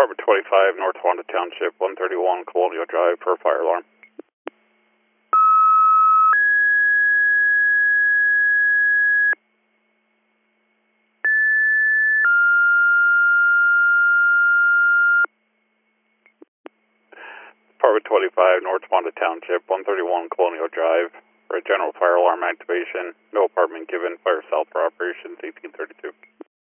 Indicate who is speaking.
Speaker 1: Apartment 25, North Wanda Township, 131 Colonial Drive for a fire alarm. Apartment 25, North Wanda Township, 131 Colonial Drive for a general fire alarm activation. No apartment given. Fire cell for operations 1832.